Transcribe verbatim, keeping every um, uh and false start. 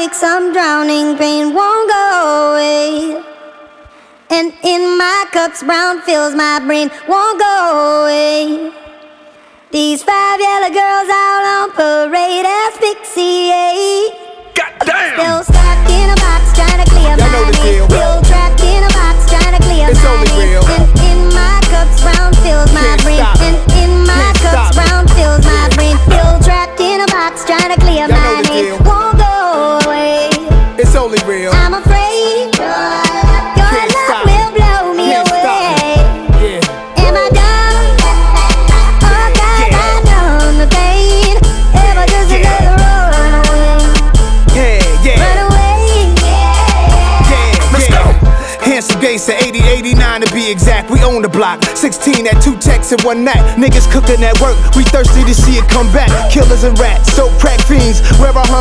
awake, some drowning pain won't go away. And in my cups, brown fills my brain, won't go away. These five yellow girls out on parade asphyxiate. Goddamn! Still stuck in a box trying to clear Y'all my know the deal. name. Still trapped in a box trying to clear It's my only name. real. And in my cups, brown fills my Can't brain. stop it. And in my Can't cups, stop it. brown fills my Yeah. brain. Still trapped in a box trying to clear Y'all my know the name. deal. Won't go away. It's only real. I'm afraid your Can't love stop will blow me Can't stop away. Yeah. Am I done? Oh God, Yeah. I know the pain. Am I just Yeah. another run away? Yeah, yeah. Run away. Yeah, Let's yeah. go. Handsome Gangsta, eighty, eighty-nine to be exact. We own the block. sixteen at two texts in one night. Niggas cooking at work. We thirsty to see it come back. Killers and rats, so crack fiends. Where I hung